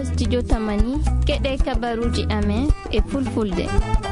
studio Tamani keɗe kabaruji amen e fulfulde.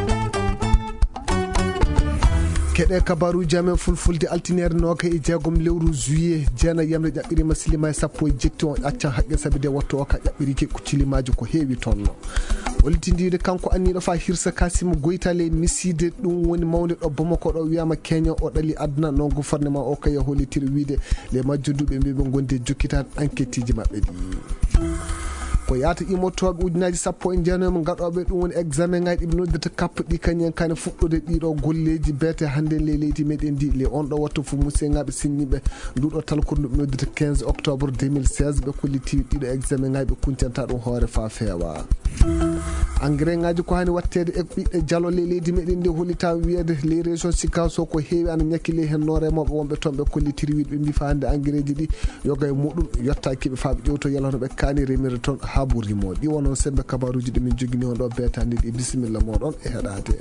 keɗe kabaruji amen fulfulde altinere noga e jeegom lewru juillet jeena yamre ƴaɓɓirima silima e sappo e jetti on accan haqqe sabi de wattu o ka ƴaɓɓiriki kuccilimaji ko heewi tonno oltindide kanko anniɗo fa hirsa kasima goytale miside ɗum woni mawde ɗo Bamako ɗo wiyama Kenya o ɗali aduna non gouvernement o kay holitiri wiide les majjoduɓe mbiɓe gonde jokkitade enquête ji mabɓe ɗi ko yaata immotoɓe ujunaji sappo e jeenaymo gaɗoɓe ɗum woni examen ngaji ɗiɓe noddata kappuɗi kañen kane fuɗɗode ɗiɗo golleji beete hande le leydi meɗen ndi le on ɗo wattu fo musidɗaɓe sinniɓe nduɗo talkoto ɗuɓe noddata 15 octobre 2016 ɓe kollitiwi ɗiɗo examen ngaji ɓe kuntanta ɗum hoore fa feewa engrais ngaji ko hani wattede e ɓiɓɓe dialo le leydi meɗen ndi hollita wiyede les régions Sikaso ko heewi ana ñakkile hen no remoɓe wonɓe toon ɓe kollitiri wiide ɓe mbi fa hande engrais ji ɗi yoga e muɗum yettakiɓe fa ɓe ƴewto yalano ɓe kaani remirde toon ha ɓuurimo ɗi wonon sembe kabaruji ɗi min jogini on ɗo beetandi ɗi bisimilla moɗon e heɗade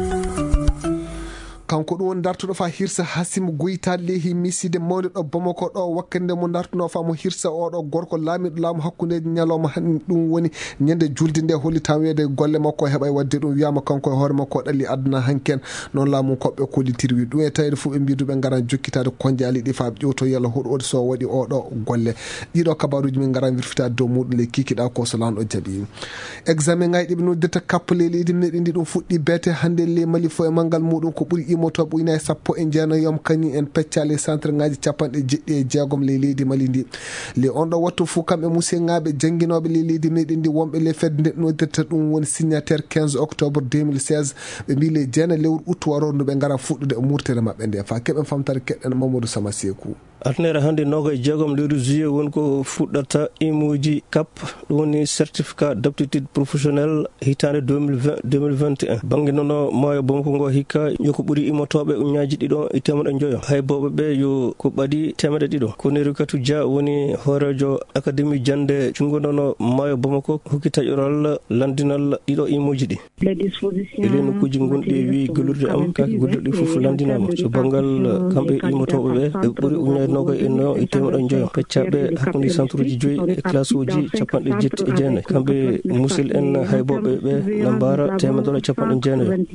kanko ɗum woni dartuɗo fa hirsa Hassim Goytale leehi miside mawde ɗo Bamako ɗo wakkande mo dartuno fa mo hirsa oɗo gorko laamiɗo laamu hakkudeji ñalawma han ɗum woni ñande julde nde hollitan wiyede golle makko heɓa wadde ɗum wiyama kanko e hoore makko ɗalli aduna hanken noon laamu koɓɓe kollitiri wi ɗum e tawede fof ɓe mbiduɓe garan jokkitade konjali ɗi fa ƴewto yalla hoɗo so waɗi oɗo golle ɗiɗo kabaruji min garan wirfitade dow muɗum le kikiɗa ko so lanɗo jaaɓi examen ngaji ɗiɓe noddata kappale leydi meɗen ndi ɗum fuɗɗi beete hande le mali fo e manggal muɗum ko ɓuuri immotoɓe ujunnaje sappo e jeenayom kañum en peccali centre ngaji capanɗe jeɗɗi e jeegom le leydi Mali ndi le on ɗo wattu fo kamɓe musidɗaɓe jangguinoɓe le leydi meɗen ndi wonɓe le fedde nde noddirta ɗum woni signataire 15 octobre 2016 ɓe mbi le jeena lewru août warodu ɓe gara fuɗɗude e murtere mabɓe nde fa keɓen famtare keɗɗen Mamadou Sama Sekou altinere hande noga e jeegom lewru juillet woni ko fuɗɗata imuji CAP ɗum woni certificat d' aptitude professionnel hitande 2020-2021 banggue nono maayo Bamako ngo hikka yoko ɓuuri immotoɓe uñaji ɗiɗo e temeɗe joyo hay boɓe ɓe yo ko ɓaɗi temeɗe ɗiɗo ko Nerikatou Dia woni horejo académie jande cungonono maayo Bamako hokki taƴoral landinal ɗiɗo imuji ɗi ele nokkuji gonɗi wi gollirde am kake gollirɗi foof landinama so banggal kamɓe immotoɓe ɓe ɓuuri uñaji noga e no e temeɗe joyo peccaɓe hakkude centre uji joyyi e classe uji capanɗe jetti e jeenayyi kamɓe musil en hayboɓe ɓe nambara temedere capanɗe jeenayyi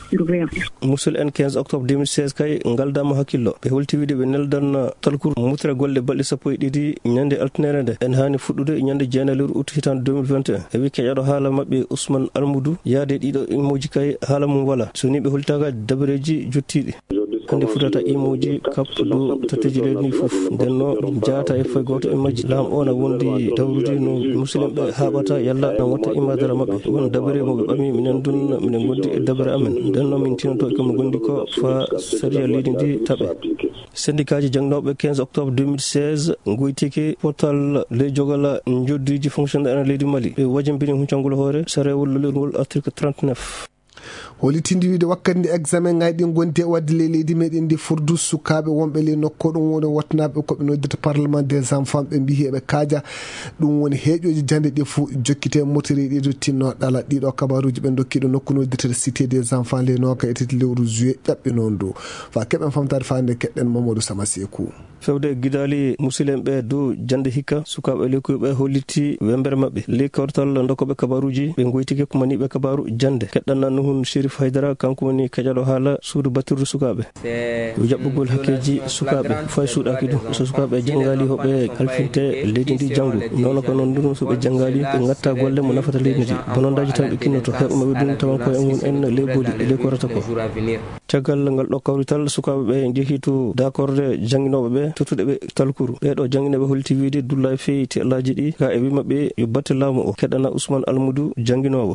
musil en 15 octobre 2016 kay ngaldama hakkillo ɓe holti wiide ɓe neldan talkour mutre golle balɗe sappo e ɗiɗi ñande altinere nde en hani fuɗɗude ñande jeenayyi lewru août hitande 2021 e wi keƴaɗo haala mabɓe Ousmane Almoudou yaade ɗiɗo imoji kay haala mum wala so ni ɓe holtaka dabareji jottiɗi hande futata imuji CAP ɗo tatteji leydi ndi foof nden no jaata e foye goto e majji laam o na wondi dawrude no musidɓe haɓata yalla na watta imadara mabɓe won dabare moɓe ɓami minen dun minen gondi e dabare amen nden noon min tinoto e komi gondi ko fa saria leydi ndi taaɓe syndicat ji jangnoɓe 15 octobre 2016 goytiki portal ley jogala joddiji fonctionnaire en leydi Mali ɓe wajimbini huccangol hoore sarewol lolirgol article 39 holitindi wiide wakkati examen ngaji ɗi gonti e wadde le leydi meɗen ndi furdu sukaɓe wonɓe le nokko ɗum woni wattanaɓe koɓe noddata parlement des enfants ɓe mbi heɓe kaaja ɗum woni heeƴoji jande ɗi fo jokkite motori ɗiɗo tinno ɗala ɗiɗo kabaruji ɓe dokkiɗo nokku noddata cité des enfants le noka e tati lewru juillet ƴaɓɓi noon do fa keɓen famtade fande keɗɗen Mamadou Sama Sekou fewde guidali musidɓe ɓe dow jande hikka sukaɓe lekkuɓe holliti wembere mabɓe li kortal dokkoɓe kabaruji ɓe goytiki ko maniɓe kabaru jande keɗɗanna nuhun Chérif Haydara kanko woni keƴaɗo haala suudu battirdu sukaɓe yo jaɓɓugol hakkeji sukaɓe fay suuɗaki ɗum so sukaɓe jangali hoɓe halfinte leydi ndi janggo nono ko noon ɗum soɓe jangali ɓe gatta golle mo nafata leydi ndi bonondaji tan ɓe kinnoto heɓmaɓe ɗum tawan koye on en leyboli ele korata ko caggal ngal ɗo kawrital sukaɓe ɓe jeehi to dakorde jangguinoɓe ɓe tottuɗe ɓe talkouru ɓeɗo jangguinoɓe holti wiide dulla e fewi te allaji ɗi ka e wimaɓe yo batte laamu o keɗɗana Ousmane Almoudou jangguinowo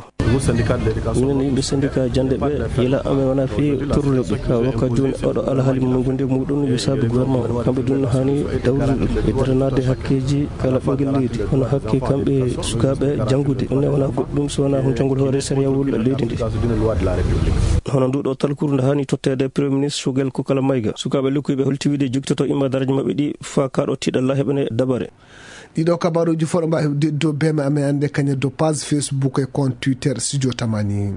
minen yimɓe syndicat jande ɓe yila amen wona fewi torruleɓe ka wakka joni oɗo alhaali mum gondi muɗum yo saabi gouvernement o kamɓe ɗum hani dawrude ɗum e daranade hakkeji kala ɓinguel leydi hono hakke kamɓe sukaɓe janggude ɗumne wona goɗɗum so wona huncangol hoore sariawol leydi ndi hono nduɗo talkuru nde hani tottede premier ministre Choguel Kokala Maïga sukaɓe lukkuɓe holtiwide jogtoto imadaraji mabɓe ɗi fa kaɗo tiɗalla heɓane dabare. ɗiɗo kabaruji foɗo mbawi hebde dow beme amen ande kañum dow page Facebook e compte Twitter Studio Tamani.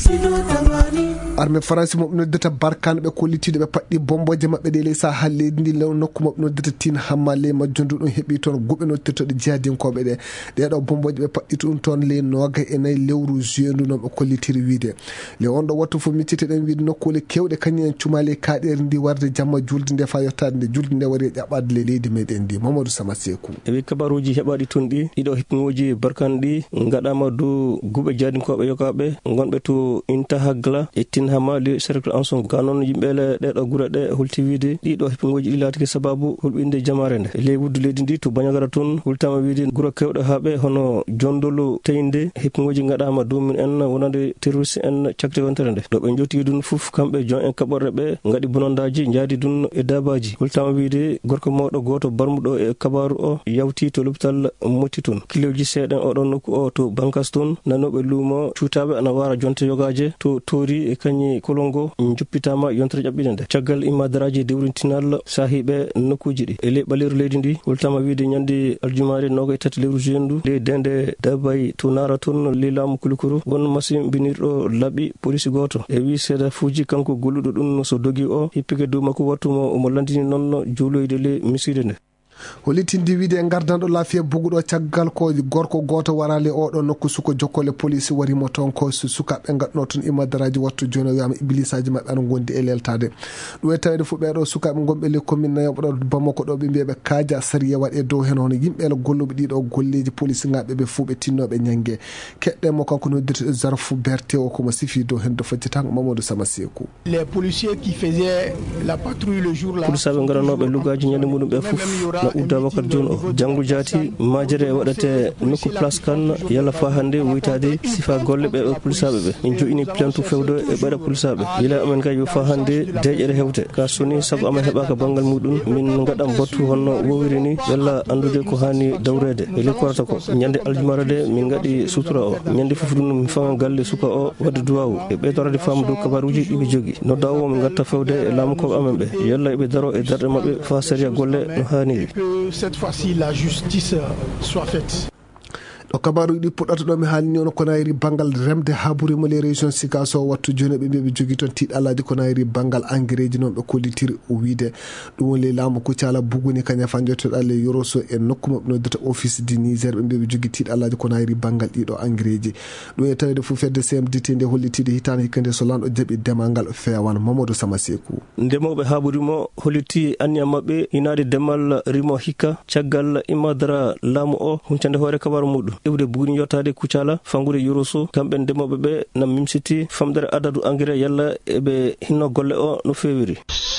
armée français moɓe noddata Barkhane ɓe kollitiɗo ɓe paɗɗi bomboje mabɓe ɗe ley sahel leydi ndi law nokku mabɓe noddata Tine Hamma ley majjo ndu ɗum heeɓi toon guɓe noddirtoɗe jihadinkoɓe ɗe ɗeɗo bomboje ɓe paɗɗi ɗum toon ley 24 lewru juillet ndu noon ɓe kollitiri wiide le on ɗo wattu fof micciteɗen wiide nokkule kewɗe kañum en cumali kaɗeri ndi warde jamma julde nde fa yettade nde julde nde waɗi ƴaɓade le leydi meɗen ndi Mamadou Sama Sekou. Kabaruji heɓaɗi tun ɗi ɗiɗo hippiŋoji Barkhane ɗi gaɗama dow guɓe jadinkoɓe yokaɓe gonɓe to Intahagla e Tine Hamma li cercle enson ka noon yimɓele ɗeɗo guure ɗe hultiwide ɗiɗo hippiŋoji ɗi laatiki sababu hulɓinde jamare nde ley wuddu leydi ndi to Bañagara toon hultama wiide guura kewɗe haaɓe hono Jondolo Teynde hippiŋoji gaɗama dow min en wonande terroriste en cakte wontere nde ɗo ɓe jotti ɗum foof kamɓe jon en kaɓorɗe ɓe gaɗi bonondaji jaadi ɗum e dabaji hultama wiide gorko mawɗo goto barmuɗo e kabaru o yawti to l'hôpital motti toon kiloji seeɗen oɗon nokku o to Bankas toon nanoɓe luumo cuutaɓe ana wara jonte yogaje to tori e kañi kolongo juppitama yontere ƴaɓɓide nde caggal immadaraji dewrintinal sahiɓe nokkuji ɗi e ley ɓaleru leydi ndi hultama wiide ñande aljumare 23 lewru juillet ndu ley dende dabay to Nara toon ley laamu Kulukuru won machine binirɗo laaɓi police goto e wi seeda fuuji kanko golluɗo ɗum so dogi o hippike dow makko wattumo omo landini noon juuloyde ley miside nde hollitinde wiide e gardanɗo laafiya buguɗo caggal ko gorko goto warale oɗo nokku suko jokkole police warimo toon ko sukaɓe gadno toon imadaraji wattu joni wiyama iblisaji mabɓe ana gondi e leltade ɗum e tawede fu ɓeɗo sukaɓe gonɓe le commune nayoɓe ɗo Bamako ɗo ɓe mbiyaɓe kaaja sariya waɗe dow hen hono yimɓele golluɓe ɗiɗo golleji police ngaɓe ɓe fuu ɓe tinnoɓe ñanggue keɗɗemo kanko noddirte Zarfou Berté o komo sifi dow hen do fajjitango Mamadou Sama Sekou. Les policiers qui faisaient la patrouille le jour là polisaɓe garanoɓe lugaji ñande muɗum ɓe foof udda wakkati joni o janggo jaati majere waɗate nokku place kan yalla fa hande wuytade sifa golle ɓe polisaɓe ɓe min joƴini plainte fewdo e ɓeɗa polisaɓe yila amen kay yo fa hande deƴere hewte ka soni saabu amen heɓaka banggal muɗum min gaɗam battu honno wowiri ni bella andude ko hani dawrede e lekkorata ko ñande aljumara de min gaɗi sutura o ñande foof ɗum min fama galle suka o wadde duwawu e ɓeydorade faamu dow kabaruji ɗiɓe jogui nodda o min gatta fewde e laamukoɓe amen ɓe yalla eɓe daro e darɗe mabɓe fa saria golle no haniri. Cette fois-ci, la justice soit faite. ɗo kabaruji ɗi puɗɗata ɗo mi haalni on ko nayri banggal remde haburima les région Sikaso wattu joni ɓe mbiɓe jogui toon tiɗalaji ko nayri banggal engrais ji noon ɓe kollitiri o wiide ɗum woni laamu Kucala Buguni kaña fa jottoɗa le Yoroso e nokku mabɓe noddata office du Niger ɓe mbiɓe jogui tiɗalaji ko nayri banggal ɗiɗo engrais ji ɗum e tawede fo fedde CMDT nde hollitide hitande hikkande so lanɗo jaaɓi demal ngal fewan Mamadou Sama Sekou. ndemoɓe haburimo holliti anniya mabɓe inade demal rimo hikka caggal immadara laamu o huncande hoore kabaru muɗum ewde buguni yottade Kucala fangude Yoroso kamɓe ndemoɓe ɓe nam mimsiti famdere adadu engrais yalla eɓe hinno golle o no fewiri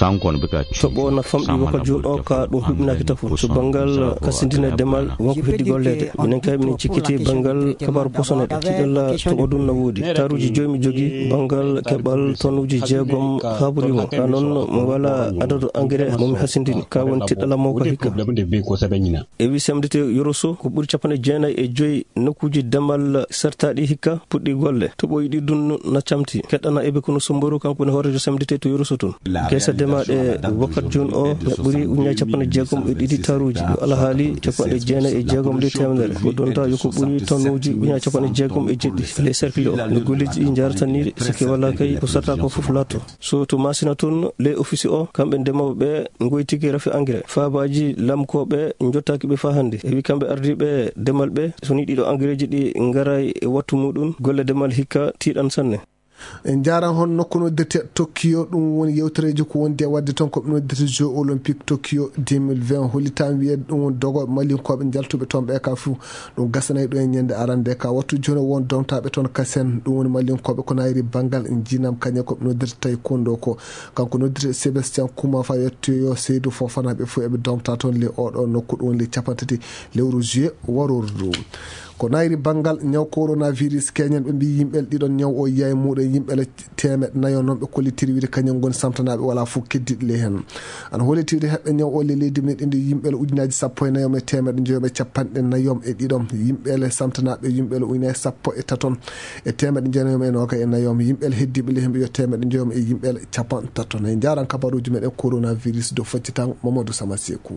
toɓo na famɗi waka joni o ka ɗum huɓinaki tafu so banggal kasindine demal wonko heddi gollede minen kay minen cikkiti banggal kabaru posoneɗe tiɗalla toɓo ɗum no woodi taruji joyi mi jogui banggal keɓal tonnuji 6 haburimo ka noon mo wala adadu engrais momi hasindini ka woni tiɗɗala mawko hikka e wi semdete Yoroso ko ɓuuri 95 nokkuji demal sartaɗi hikka puɗɗi golle to ɓoyi ɗi dun na camti keɗɗana eɓe kono somboru kanko ne horejo semdete to Yoroso toon kesa demaɗe wakkat joni o ɓuuri uña 60 taruji yo alahaali 96 ɗi temedere ko donta yoko ɓuuri tonnuji uña 67 les cercle o no golleji ɗi jaratani sikki walla kay ko sarta ko foof latto so to masina toon les office o kamɓe ndemoɓe ɓe goytiki rafi engrais faabaji lamkoɓe jottaki ɓe fa hande e wi kamɓe ardiɓe demal ɓe soni ɗiɗo engrais ji ɗi garay e wattu muɗum golle demal hikka tiɗan sanne. en jaran hon nokku noddete Tokyo ɗum woni yewtereji ko wondi e wadde toon koɓe noddete Jeux olympique Tokyo 2020 hollitama wiyede ɗum woni dogo malinkoɓe jaltuɓe toon ɓe ka fuu ɗum gasanayi ɗo e ñande arande ka wattu joni won domtaɓe toon kasen ɗum woni malinkoɓe ko nayri banggal en jinam kañe koɓe noddete taekwondo ko kanko noddete Sébastien Kouma fa yettoyo Seydou Fofana ɓe fuu eɓe domta toon le oɗo nokku ɗum woni le 30 lewru juillet warordu ko nayri bangal ñaw coronavirus keñen ɓe mbi yimɓel ɗiɗon ñaw o yiya e muɗum yimɓele 400 noon ɓe kollitiri wiide kañum goni samtanaɓe wala fof keddiɗe le hen ana holitiri heɓɓe ñaw o le leydi meɗen ndi yimɓele ujunaji 14 e 150 yimɓele samtanaɓe yimɓele ujune 13 e 194 yimɓele heddiɓe le hemɓe yo 100 e yimɓele 13 en jaran kabaruji meɗen coronavirus do faccitan Mamadou Samasekou.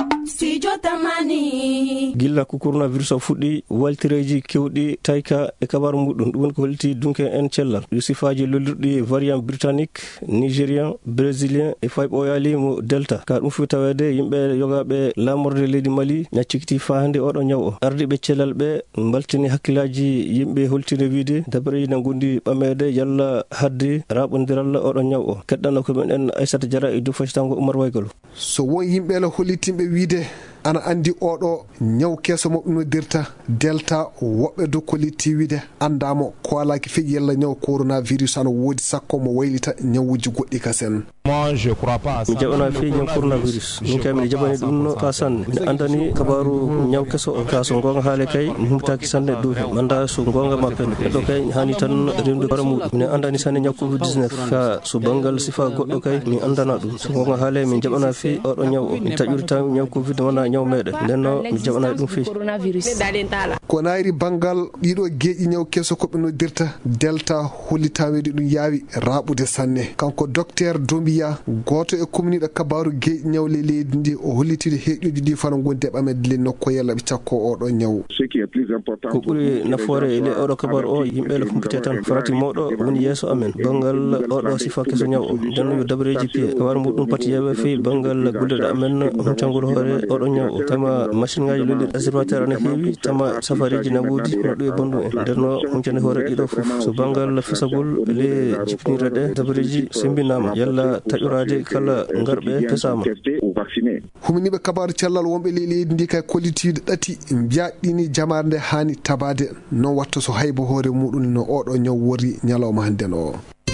gilla ko coronavirus o fuɗɗi waltireji kewɗi tayka e kabaru muɗum ɗum woni ko holti dunke en cellal yo sifaji lollirɗi variant britannique nigérian brésilien e fay ɓoyali mo delta ka ɗum fu tawede yimɓe yogaɓe lamorde leydi Mali ñaccikiti fa hande oɗo ñaw o ardiɓe cellal ɓe baltini hakkillaji yimɓe holtine wiide dabareji ne gondi ɓamede yalla hadde raɓodiral oɗo ñaw o keɗɗano ko men Aissata Diarra e dow facitango Oumar Waygalo. so won yimɓele hollitimɓe wiide ana andi oɗo ñaw keso mo ɗunodirta delta woɓɓe do kolliti wiide andamo ko alaki fe yella ñaw coronavirus ana woodi sakko mo waylita ñawuji goɗɗi kasen. mi jaɓana fi ñaw coronavirus min kay miɗe jaɓani ɗum no fa sanne miɗe andani kabaru ñaw keso o ka so gonga haale kay mi humtaki sanne dow hen anda so gonga mappen neɗɗo kay hani tan rendu hoore muɗum mine andani sanne ñaw covid-19 ka so bangal sifa goɗɗo kay mi andana ɗum so gonga haale min jaɓana fi oɗo ñaw o mi taƴuri tan ñaw covid wona ñaw meɗen ndenno mi jaɓana ɗum fi ko nayri bangal ɗiɗo geeƴi ñaw keso koɓe noddirta delta hollitawede ɗum yaawi raɓude sanne kanko docteur Dombiya goto e communiɗo kabaru geeƴi ñawle leydi ndi o hollitide heeƴoji ɗi fana gondi e ɓamede le nokko yalla ɓe cakko oɗo ñaw ko ɓuuri nafoore e le oɗo kabaru o yimɓe le humpite tan farati mawɗo woni yeeso amen bangal oɗo sifa keso ñaw o ndenno yo dabareji piye kabaru muɗum pati yeeɓe fi bangal gulleɗe amen humtangol hoore oɗo ñaw o tama machine ngaji lolli observateur ana heewi tama safariji na woodi no ɗum e bondu en ndenno humtande hoore ɗiɗo fof so bangal fesagol le jipinirɗe ɗe dabareji sembinama yalla taƴorade kala ngarɓe pesama. huminiɓe kabaru cellal wonɓe leydi ndi kay kollitiide ɗati mbiyaɗɗini jamare nde hani tabade non watta so haybo hoore muɗum no oɗo ñaw wori ñalawma hannden o.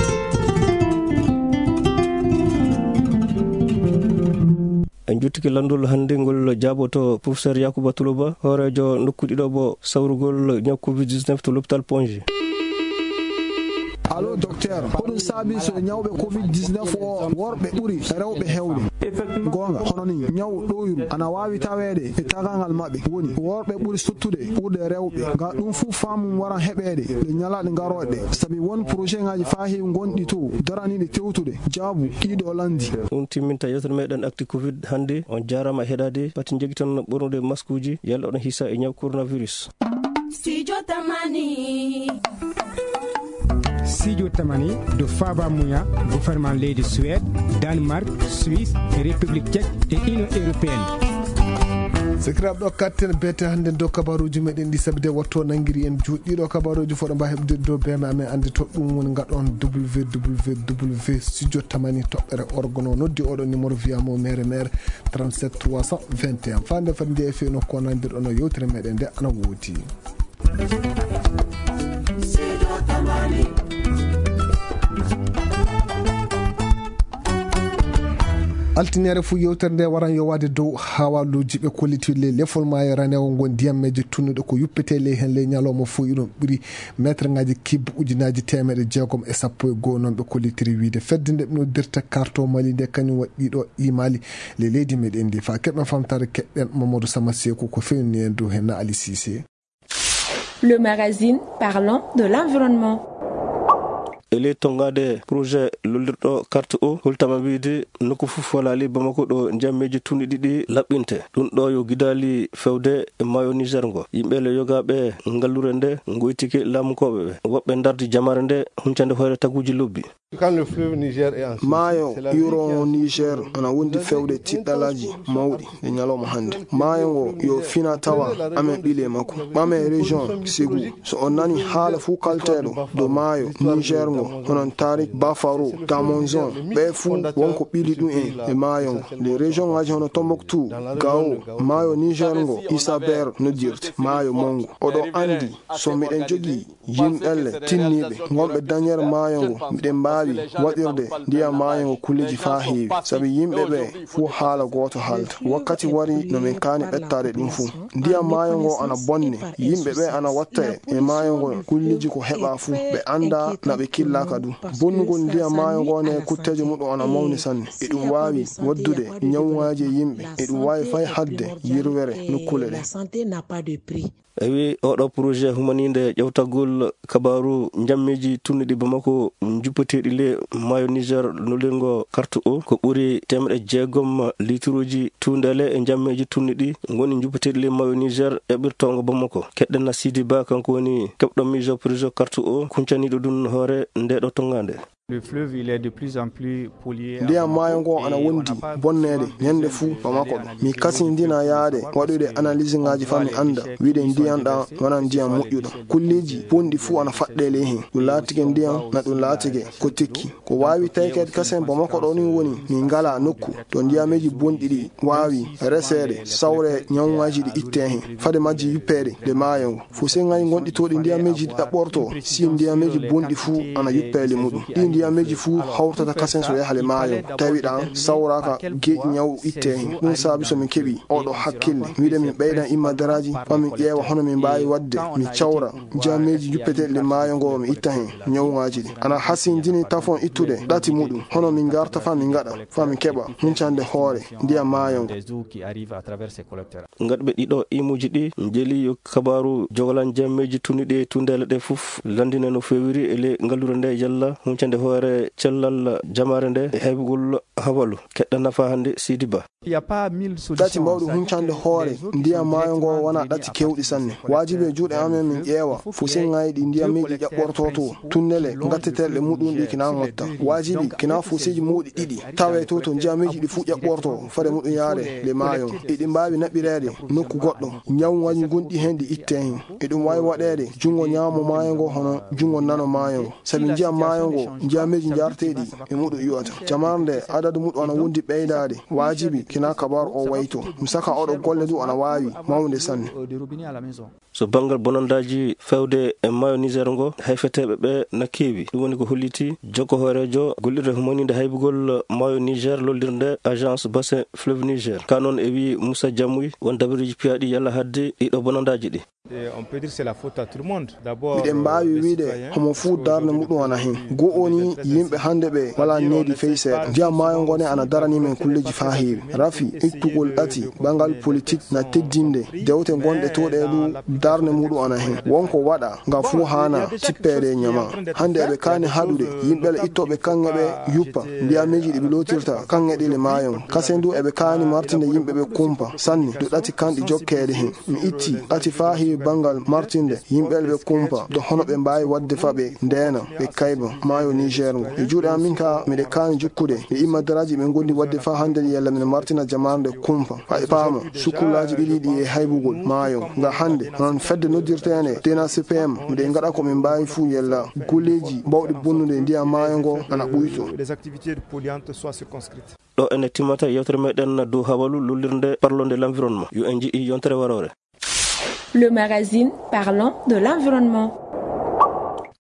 en juttiki landol hannde ngol jaaboto professeur Yacouba Toulouba hoorejo nokkuɗiɗo bo sawrugol ñaw covid-19 to l'hôpital Pongi. allo docteur hoɗum saabi so ñawɓe covid-19 o worɓe ɓuuri rewɓe hewde gonga hono ni ñaw ɗoyru ana wawi tawede e tagangal mabɓe woni worɓe ɓuuri sottude ɓurde rewɓe ga ɗum fu famum waran heɓede ɗe ñalaɗe garoɗe saabi won projet ngaji fa heewi gonɗi to daraniɗe tewtude jaabu ɗiɗo landi ɗum timminta yewtere meɗen acti covid hannde on jarama heɗade pati jogui tan ɓornude masque uji yalla oɗon hissa e ñaw coronavirus. Studio Tamani de Faba Mouya, gouvernement leydi Suède, Danemark, Suisse, République tchèque et Union européenne. sekiraɓe ɗo katten bete hannde dow kabaruji meɗen ɗi sabi de watto nanguiri en juuɗɗiɗo kabaruji foɗo mba heɓde dow bema amen andi to ɗum woni gaɗon www studio tamani toɓɓere orgono noddi oɗo numéro wiyamo mere 37 321 fande fati nde e fewi nokko nandirɗo yewtere meɗen nde ana woodi. altinere fu yewtere nde waran yowade dow hawaluji ɓe kollitiɗe lefol maayo ranewo ngon ndiyammeje tunnuɗe ko yuppete ley hen ley ñalawma fo iɗon ɓuuri métre ngaji kibba ujunaji 160 noon ɓe kollitiri wiide fedde nde ɓe noddirta carton Mali nde kañum waɗi ɗiɗo imali le leydi meɗen ndi fa keɓen famtare keɗɗen Mamadou Samasekou ko fewni en dow hen na Ali Cissé. Le magazine parlant de l'environnement. ele tongade projet lollirɗo carte o holtama wiide nokku fof walali Bamako ɗo jammeji tunni ɗiɗi laɓɓinte ɗum ɗo yo guidali fewde e maayo Niger ngo yimɓele yogaɓe ngallure nde goytiki laamukoɓe ɓe woɓɓe dardi jamare nde huncande hoore taguji lobbi. maayo yuro Niger ana wondi fewde tiɗɗalaji mawɗi e ñalawma hannde maayo ngo yo fina tawa amen ɓile makko ɓame région Ségou so on nani haala fuu kalteɗo do maayo Niger ngo maayo honon tarik bafaro tamonzon be fu wonko bili dum e maayo les régions ngaji hono Tombouctou Gao maayo Niger ngo Isaber no dirti maayo mongo odo andi so miden jogi yimɓelle tinniɓe gonɓe dañere maayo ngo miɗen mbaawi waɗirde ndiyam maayo ngo kulleji faa heewi sabi yimɓe ɓe fu haala goto halta wakkati wari no min kaani ɓettade ɗum fu ndiyam maayo ngo ana bonne yimɓe ɓe ana watta e maayo ngo kulleji ko heɓa fu ɓe anda na ɓe killaka du bonnugol ndiyam maayo ngo ne kuttejo muɗum ana mawni sanne e ɗum waawi waddude ñawŋaaji e yimɓe e ɗum waawi fay hadde yirwere nokkule ɗe ewi oɗo projet humaninde ƴewtagol kabaru jammiji tunniɗi Bamako juppateɗi le maayo Niger nolirgo carte o ko ɓuri 600 litre tundele e jammeji tunniɗi goni juppateɗi le maayo Niger eɓirtongo Bamako keɗɗen Sidi Ba kanko woni keɓɗo mijo projet carte o kuncaniɗo ɗum hoore ndeɗo tongande. Le fleuve il est de plus en plus pollué. Ndiyam maayo ngo ana wondi bonnede nyande fu Bamako ɗo mi kasi ndina yaade waɗude analyse ngaji fami anda wiide ndiyam ɗa wona ndiyam moƴƴuɗo kulleji bonɗi fu ana faɗɗele hen ɗum laatige ndiyam na ɗum laatige ko tekki ko wawi taykede kasen Bamako ɗo ni woni min ngala nokku to ndiyameji bonɗi ɗi wawi resede sawre ñawŋaji ɗi itte hen fade majji yuppede de maayo ngo fuse ngaji gonɗi toɗi ndiyameji ɗi ɗaɓɓorto si ndiyameji bonɗi fu ana yuppele muɗum ndiyameji fu hawtata kasen so yahale maayo tawi ɗan sawraka geeƴi ñaw itte hen ɗum saabi so min keɓi oɗo hakkille wiide min ɓeydan immadaraji famin ƴeewa hono min mbawi wadde mi cawra ndiyameji juppeteɗe maayo ngo mi itta hen ñawŋaji ɗi ana hasindini tafon ittude ɗati muɗum hono min garta famin gaɗa famin keɓa huncande hoore ndiyam maayo ngo gaɗɓe ɗiɗo imuji ɗi jeeli yo kabaru jogolan jammeji tunniɗi tundele ɗe fof landine no fewiri ele ngallure nde jalla huncande hoore cellal jamare nde e heɓugol habalu keɗɗa nafa hande Sidi Ba. ɗati mbawɗi huncande hoore ndiyam maayo ngo wona ɗati kewɗi sanne wajibi e juuɗe amen min ƴeewa fusinŋaji ɗi ndiyameji ƴaɓɓorto to tunnele gatteteɗe muɗum ɗi kina gotta wajibi kina fusiji muɗi ɗiɗi tawe to ndiyameji ɗi fu ƴaɓɓorto fade muɗum yaare le maayo eɗi mbawi naɓɓirede nokku goɗɗo ñawŋaji gonɗi hen ɗi itte hen e ɗum wawi waɗede jungo ñaamo maayo ngo hono jungo nano maayo ngo sabi ndiyam maayo ngo ndiyameji jarteɗi e muɗum yuwata jamare nde adadu muɗum ana wondi ɓeydade wajibi kina kabaru o wayto ɗum saka oɗo golle du ana wawi mawde sanne so bangal bonandaji fewde e maayo Niger ngo hayfeteɓe ɓe na keewi ɗum woni ko holliti jokko hoorejo gollirde humaninde haybugol maayo Niger lollirde agence bassin fleuve Niger ka noon e wi Moussa Diamoui won dabiriji piyaɗi yalla hadde ɗiɗo bonandaji ɗi. On peut dire c'est la faute à tout le monde. Miɗen mbawi wiide homo fuu darde muɗum ana hen go'o ni yimɓe hande ɓe wala needi fey seeɗa ndiyam maayo ngone ana darani men kulleji fa heewi rafi ittugol ɗati ɓangal politique na teddinde dewte gonɗe toɗe ɗu darde muɗum ana hen wonko waɗa ngam fuu hana tippede ñama hande eɓe kani haɗude yimɓele ittoɓe kanŋe ɓe yuppa ndiyameji ɗi ɓe lotirta kanŋe ɗi le maayo kasen du eɓe kani martinde yimɓe ɓe kumpa sanne do ɗati kanɗi jokkede hen mi itti ɗati fa heewi bangal martinde yimɓele ɓe kumpa do hono ɓe mbawi wadde fa ɓe ndena ɓe kayba maayo Niger ngo e juuɗe amin ka miɗe kani jukkude e immadaraji ɓe gondi wadde fa hande yalla min martina jamarde kumpa ha e paama sukkulaji ɓiɗiɗi e haybugol maayo nga hande non fedde noddirtene dena CPM miɗe gaɗa ko min mbawi fuu yalla golleji mbawɗi bonnude ndiyam maayo ngo ana ɓuyto ɗo ene timmata yewtere meɗen dow habalu lollirde parlonde l'environnement yo en jiiɗi yontere warore. Le magazine parlant de l'environnement.